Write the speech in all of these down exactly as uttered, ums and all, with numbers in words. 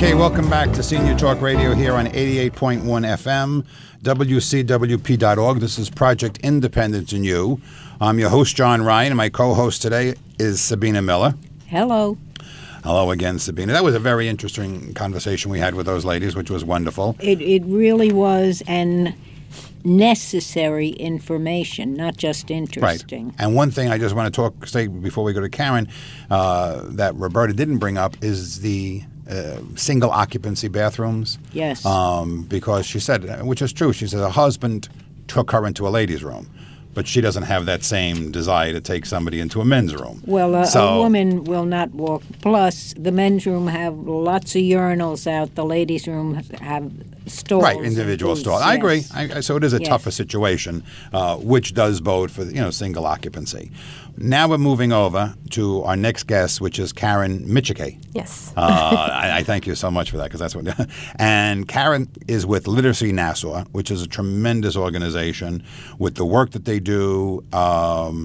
Okay, welcome back to Senior Talk Radio here on eighty-eight point one F M, W C W P dot org. This is Project Independence in You. I'm your host, John Ryan, and my co-host today is Sabina Miller. Hello. Hello again, Sabina. That was a very interesting conversation we had with those ladies, which was wonderful. It it really was, and necessary information, not just interesting. Right. And one thing I just want to talk, say before we go to Karen, uh, that Roberta didn't bring up is the uh, single occupancy bathrooms. Yes. Um, because she said, which is true, she said her husband took her into a ladies' room, but she doesn't have that same desire to take somebody into a men's room. Well, uh, so, a woman will not walk. Plus, the men's room have lots of urinals out. The ladies' room have stalls. Right, individual stalls. I agree. I, so it is a yes. tougher situation, uh, which does bode for you know single occupancy. Now we're moving over to our next guest, which is Karen Michike. Yes. uh, I, I thank you so much for that, because that's what. And Karen is with Literacy Nassau, which is a tremendous organization with the work that they do. Um,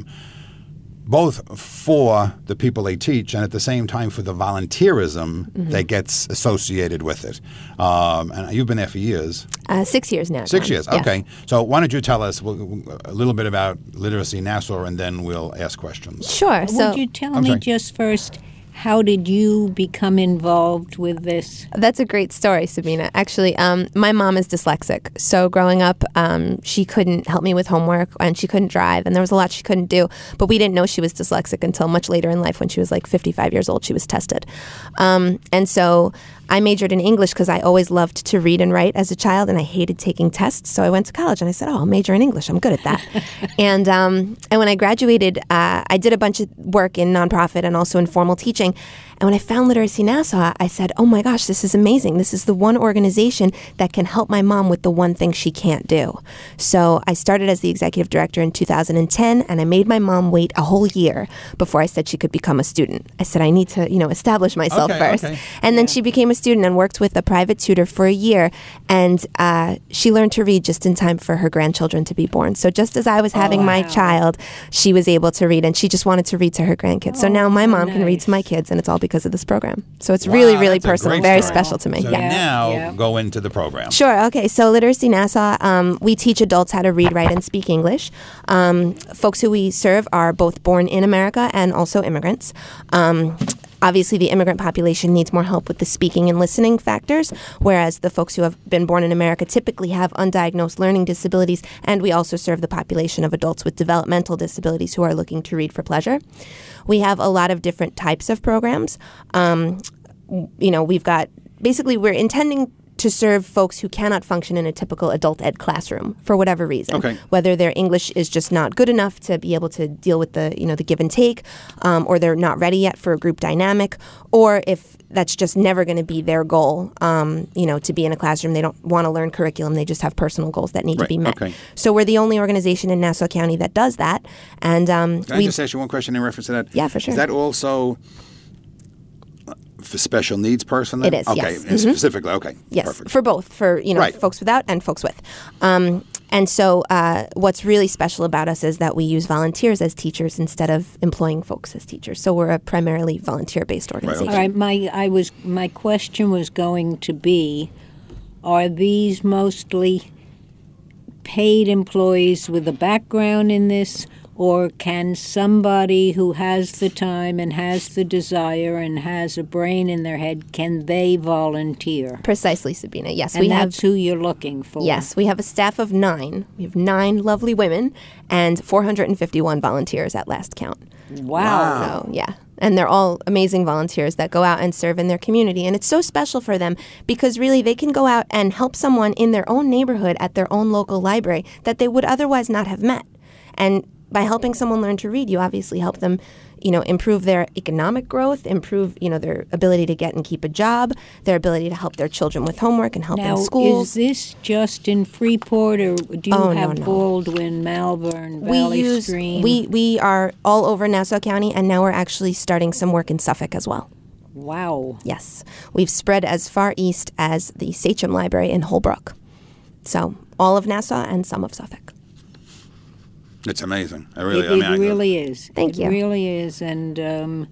both for the people they teach and at the same time for the volunteerism mm-hmm. that gets associated with it. Um, and you've been there for years. Uh, six years now. Six John. years, yes. okay. So why don't you tell us a little bit about Literacy Nassau, and then we'll ask questions. Sure. So, would you tell I'm me sorry. just first, how did you become involved with this? That's a great story, Sabina. Actually, um, my mom is dyslexic. So growing up, um, she couldn't help me with homework, and she couldn't drive, and there was a lot she couldn't do. But we didn't know she was dyslexic until much later in life, when she was like fifty-five years old. She was tested. Um, and so I majored in English because I always loved to read and write as a child, and I hated taking tests. So I went to college, and I said, oh, I'll major in English. I'm good at that. and um, and when I graduated, uh, I did a bunch of work in nonprofit and also in formal teaching. And when I found Literacy Nassau, I said, oh my gosh, this is amazing. This is the one organization that can help my mom with the one thing she can't do. So I started as the executive director in two thousand ten, and I made my mom wait a whole year before I said she could become a student. I said, I need to, you know, establish myself Okay, first. okay. And then she became a student and worked with a private tutor for a year. And uh, she learned to read just in time for her grandchildren to be born. So just as I was having Oh, my wow. child, she was able to read, and she just wanted to read to her grandkids. So Oh, now my mom nice. can read to my kids, and it's all because of this program. So it's really, Wow, really that's a personal, great very story. special to me. So yeah. now Yeah. go into the program. Sure. Okay. So Literacy Nassau, um, we teach adults how to read, write, and speak English. Um, folks who we serve are both born in America and also immigrants. Um, Obviously, the immigrant population needs more help with the speaking and listening factors, whereas the folks who have been born in America typically have undiagnosed learning disabilities, and we also serve the population of adults with developmental disabilities who are looking to read for pleasure. We have a lot of different types of programs. Um, you know, we've got, basically, we're intending to serve folks who cannot function in a typical adult ed classroom for whatever reason. Okay. Whether their English is just not good enough to be able to deal with the, you know, the give and take, um, or they're not ready yet for a group dynamic, or if that's just never going to be their goal, um, you know, to be in a classroom. They don't want to learn curriculum. They just have personal goals that need Right, to be met. okay. So we're the only organization in Nassau County that does that. And um, Can I we just ask you one question in reference to that? Yeah, for sure. Is that also for special needs person? Then? It is, Okay, yes. and specifically, okay. Yes, Perfect. for both, for you know Right. folks without and folks with. Um, and so uh, what's really special about us is that we use volunteers as teachers instead of employing folks as teachers. So we're a primarily volunteer-based organization. All right, my I was my question was going to be, are these mostly paid employees with a background in this, or can somebody who has the time and has the desire and has a brain in their head, can they volunteer? Precisely, Sabina. Yes, And we have. that's who you're looking for. Yes, we have a staff of nine. We have nine lovely women and four hundred fifty-one volunteers at last count. Wow. So, yeah. And they're all amazing volunteers that go out and serve in their community. And it's so special for them because really they can go out and help someone in their own neighborhood at their own local library that they would otherwise not have met. And by helping someone learn to read, you obviously help them, you know, improve their economic growth, improve, you know, their ability to get and keep a job, their ability to help their children with homework and help Now, in schools. is this just in Freeport, or do you Oh, no, have no. Baldwin, Malvern, we Valley use Stream? we we are all over Nassau County, and now we're actually starting some work in Suffolk as well. Wow. Yes, we've spread as far east as the Sachem Library in Holbrook. So all of Nassau and some of Suffolk. It's amazing. I really, It, I mean, it I- really is. Thank it you. really is. And um,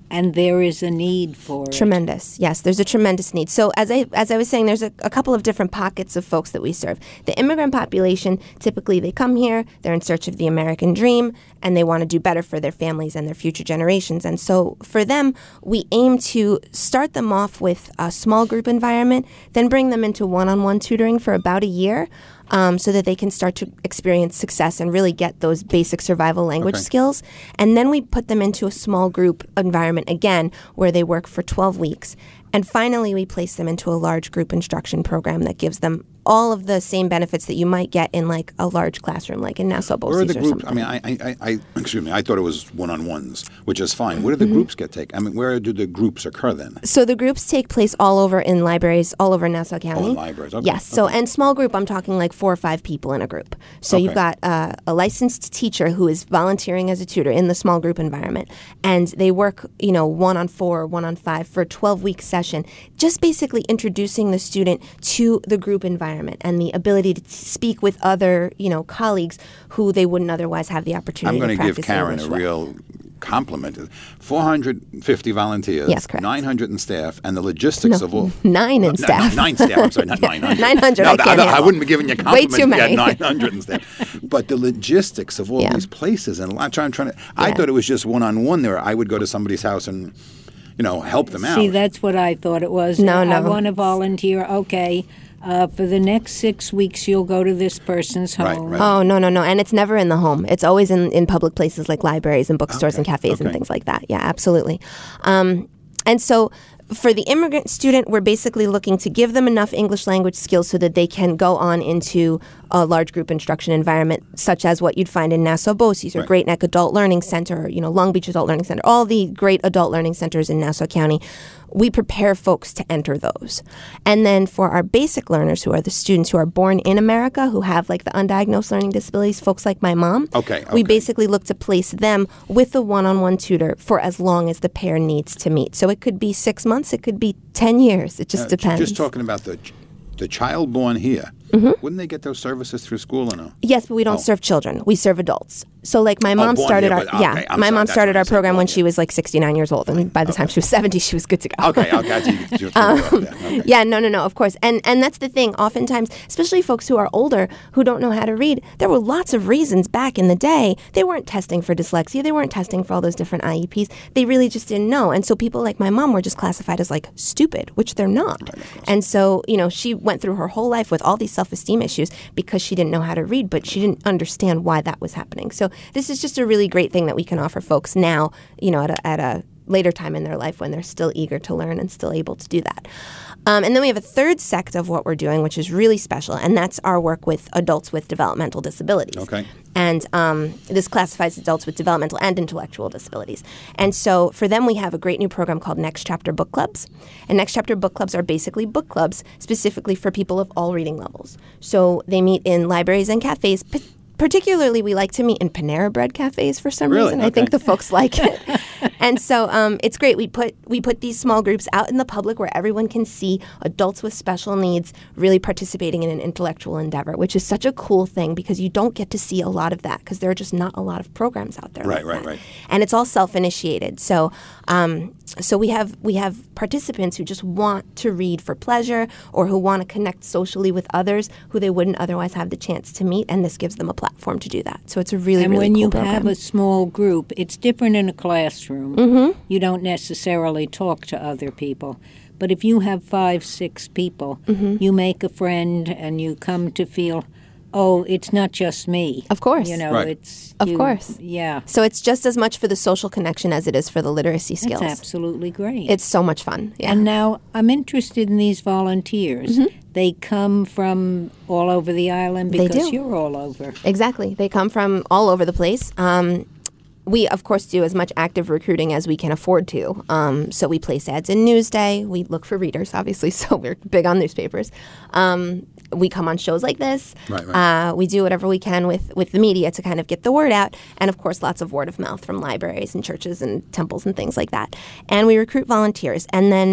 And there is a need for it. Tremendous. Yes, there's a tremendous need. So as I as I was saying, there's a, a couple of different pockets of folks that we serve. The immigrant population, typically they come here, they're in search of the American dream, and they want to do better for their families and their future generations. And so for them, we aim to start them off with a small group environment, then bring them into one-on-one tutoring for about a year. Um, so that they can start to experience success and really get those basic survival language Okay. skills. And then we put them into a small group environment again where they work for twelve weeks. And finally, we place them into a large group instruction program that gives them all of the same benefits that you might get in like a large classroom, like in Nassau Where are BOCES the or groups? something. I mean, I, I, I, excuse me. I thought it was one-on-ones, which is fine. Where do the groups get taken? I mean, where do the groups occur then? So the groups take place all over in libraries, all over Nassau County. Oh, in libraries. Okay. Yes. So, and small group, I'm talking like four or five people in a group. So Okay. you've got uh, a licensed teacher who is volunteering as a tutor in the small group environment, and they work, you know, one on four, one on five for a twelve-week session, just basically introducing the student to the group environment and the ability to speak with other, you know, colleagues who they wouldn't otherwise have the opportunity I'm going to to give practice Karen English a with. real compliment. four hundred fifty volunteers. Yes, correct. nine hundred in staff, and the logistics No, of all. nine in No, staff. no, nine staff. I'm sorry, not nine hundred. nine hundred, No, I can't I, I handle. wouldn't be giving you Way compliments too if you many. had nine hundred in staff. But the logistics of all Yeah. these places, and I'm trying, trying to. I Yeah. thought it was just one-on-one there. I would go to somebody's house and, you know, help them out. See, that's what I thought it was. No, I no. want to volunteer. Okay, uh, for the next six weeks, you'll go to this person's Right, home. right. Oh, no, no, no. And it's never in the home. It's always in, in public places like libraries and bookstores Okay, and cafes and okay. things like that. Yeah, absolutely. Um, and so for the immigrant student, we're basically looking to give them enough English language skills so that they can go on into a large group instruction environment, such as what you'd find in Nassau BOCES or Right. Great Neck Adult Learning Center, or, you know, Long Beach Adult Learning Center, all the great adult learning centers in Nassau County. We prepare folks to enter those. And then for our basic learners, who are the students who are born in America, who have like the undiagnosed learning disabilities, folks like my mom, Okay, we okay. basically look to place them with a one-on-one tutor for as long as the pair needs to meet. So it could be six months, it could be ten years. It just Uh, j- depends. Just talking about the the child born here, wouldn't they get those services through school or no? Yes, but we don't Oh. serve children. We serve adults. So like my mom born started here, our but- yeah, okay, I'm my sorry, mom that's started what I our said, program born when here. she was like sixty-nine years old, and by the time she was seventy, she was good to go. Okay, okay, so you, you threw me off there. Okay. Yeah, no, no, no, of course. And and that's the thing. Oftentimes, especially folks who are older who don't know how to read, there were lots of reasons back in the day. They weren't testing for dyslexia. They weren't testing for all those different I E Ps. They really just didn't know. And so people like my mom were just classified as like stupid, which they're not. And so, you know, she went through her whole life with all these self-esteem issues because she didn't know how to read, but she didn't understand why that was happening. So this is just a really great thing that we can offer folks now, you know, at a, at a later time in their life when they're still eager to learn and still able to do that. Um, and then we have a third sect of what we're doing, which is really special, and that's our work with adults with developmental disabilities. Okay. And um, this classifies adults with developmental and intellectual disabilities. And so for them, we have a great new program called Next Chapter Book Clubs. And Next Chapter Book Clubs are basically book clubs specifically for people of all reading levels. So they meet in libraries and cafes. P- Particularly, we like to meet in Panera Bread cafes for some Really? reason. I Okay. think the folks like it. And so um, it's great. We put we put these small groups out in the public where everyone can see adults with special needs really participating in an intellectual endeavor, which is such a cool thing because you don't get to see a lot of that because there are just not a lot of programs out there. Right, like right, that. right. And it's all self-initiated. So um, so we have we have participants who just want to read for pleasure or who want to connect socially with others who they wouldn't otherwise have the chance to meet, and this gives them a platform to do that. So it's a really, And really when cool you program. have a small group, it's different in a classroom. Mm-hmm. You don't necessarily talk to other people. But if you have five, six people, Mm-hmm. you make a friend and you come to feel, oh, it's not just me. Of course. You know, Right. it's... Of you- course. Yeah. So it's just as much for the social connection as it is for the literacy That's skills. absolutely great. It's so much fun. Yeah. And now I'm interested in these volunteers. They come from all over the island They because do. you're all over. Exactly. They come from all over the place. Um, we, of course, do as much active recruiting as we can afford to. Um, so we place ads in Newsday. We look for readers, obviously, so we're big on newspapers. Um, we come on shows like this. Right, right. Uh, we do whatever we can with, with the media to kind of get the word out. And, of course, lots of word of mouth from libraries and churches and temples and things like that. And we recruit volunteers. And then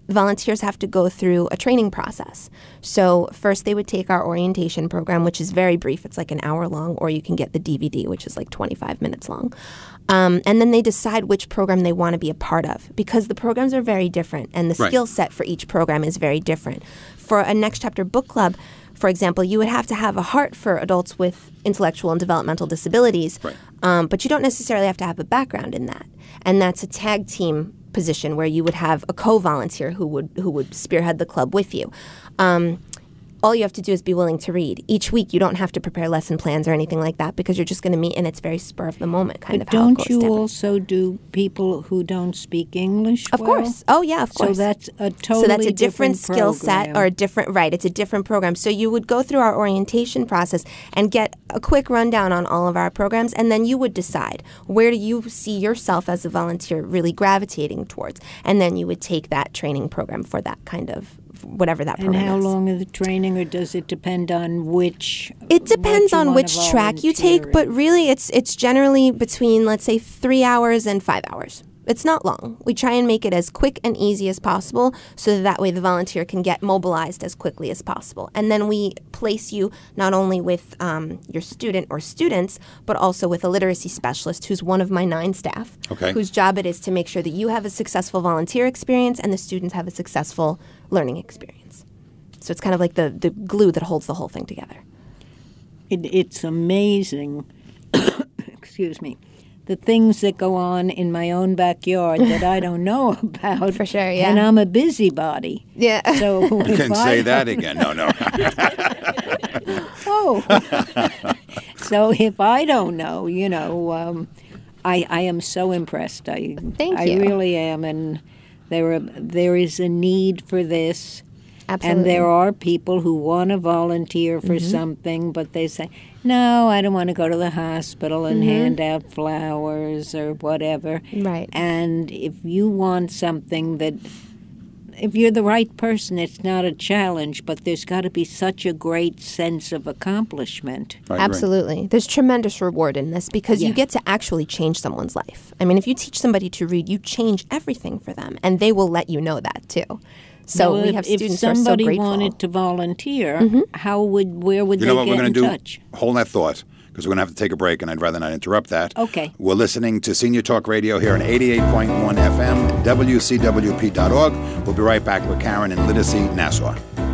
volunteers have to go through a training process. So first they would take our orientation program, which is very brief. It's like an hour long, or you can get the D V D, which is like twenty-five minutes long. Um, and then they decide which program they want to be a part of, because the programs are very different and the Right. skill set for each program is very different. For a Next Chapter book club, for example, you would have to have a heart for adults with intellectual and developmental disabilities, Right. um, but you don't necessarily have to have a background in that. And that's a tag team position where you would have a co-volunteer who would who would spearhead the club with you. Um, all you have to do is be willing to read. Each week, you don't have to prepare lesson plans or anything like that, because you're just going to meet, and it's very spur of the moment kind But of how it don't goes you down. also do people who don't speak English Of well? course. Oh, yeah, of So course. that's a totally so that's a different, skill set, program. or a different, right, it's a different program. So you would go through our orientation process and get a quick rundown on all of our programs, and then you would decide, where do you see yourself as a volunteer really gravitating towards? And then you would take that training program for that kind of, whatever that And program how is. long is the training, or does it depend on which? It depends what you on wanna which track you take, volunteer but in? really it's it's generally between, let's say, three hours and five hours. It's not long. We try and make it as quick and easy as possible, so that, that way the volunteer can get mobilized as quickly as possible. And then we place you not only with um, your student or students, but also with a literacy specialist who's one of my nine staff, Okay. whose job it is to make sure that you have a successful volunteer experience and the students have a successful learning experience. So it's kind of like the, the glue that holds the whole thing together. It, it's amazing, excuse me, the things that go on in my own backyard that I don't know about. For sure, yeah. And I'm a busybody. Yeah. So You if can I say don't- that again. No, no. Oh. So if I don't know, you know, um, I I am so impressed. I Thank I you. really am, and there are, there is a need for this. Absolutely. And there are people who want to volunteer for Mm-hmm. something, but they say, no, I don't want to go to the hospital and hand out flowers or whatever. Mm-hmm. Right. And if you want something that, if you're the right person, it's not a challenge, but there's got to be such a great sense of accomplishment. Right, right. Absolutely. There's tremendous reward in this, because Yeah. you get to actually change someone's life. I mean, if you teach somebody to read, you change everything for them, and they will let you know that too. So Now, we if- have if students who are so somebody grateful. Mm-hmm. wanted to volunteer, how would, where would You they know what get we're going in to do? touch? Hold that thought, because we're going to have to take a break, and I'd rather not interrupt that. Okay. We're listening to Senior Talk Radio here on eighty-eight point one F M, W C W P dot org. We'll be right back with Karen in Literacy, Nassau.